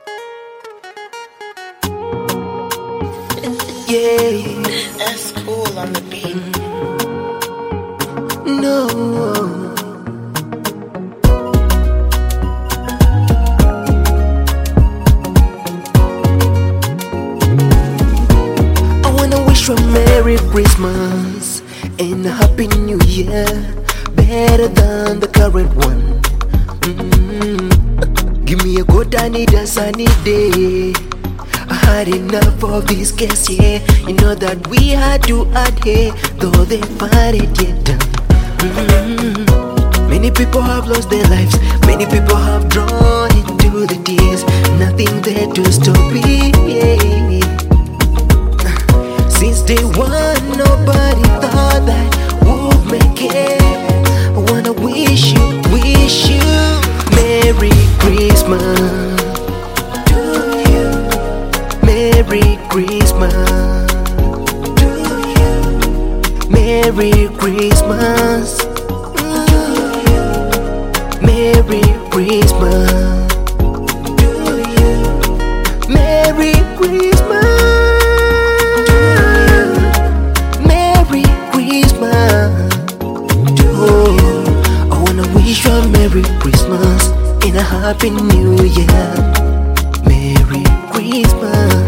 Yeah, That's cool on the beat. no. I wanna wish you a Merry Christmas and a Happy New Year, better than the current one. Give me a good, I need a sunny day. I had enough of this case, yeah. You know that we had to adhere, though they find it yet done. Many people have lost their lives, many people have drawn into the tears. Nothing there to stop it, yeah. Since day one, nobody thought that would make it. I wanna wish you Merry Christmas. Merry Christmas to you. Merry Christmas to you. Merry Christmas to you. Merry Christmas to you. Merry Christmas to you. I wanna wish you a Merry Christmas and a Happy New Year. Merry Christmas.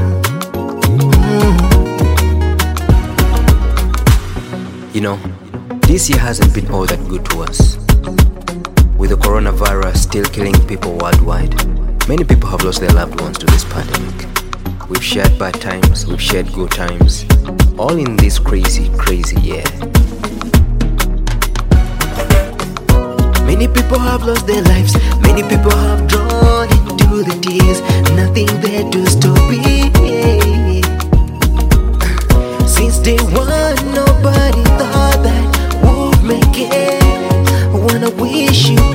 You know, this year hasn't been all that good to us. With the coronavirus still killing people worldwide, many people have lost their loved ones to this pandemic. We've shared bad times, we've shared good times, all in this crazy, crazy year. Many people have lost their lives, many people have drawn into the tears. Nothing there to stop it, yeah. Since day one, nobody thought that would make it. I wanna wish you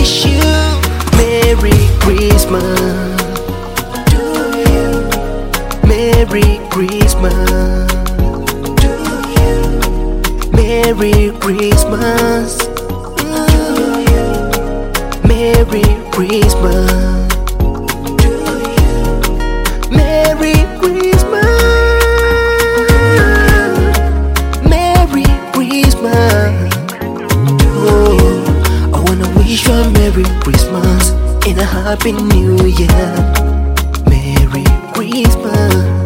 Merry Christmas to you. Merry Christmas to you. Merry Christmas to you. Merry Christmas to you. Merry Christmas. Merry Christmas and a Happy New Year. Merry Christmas.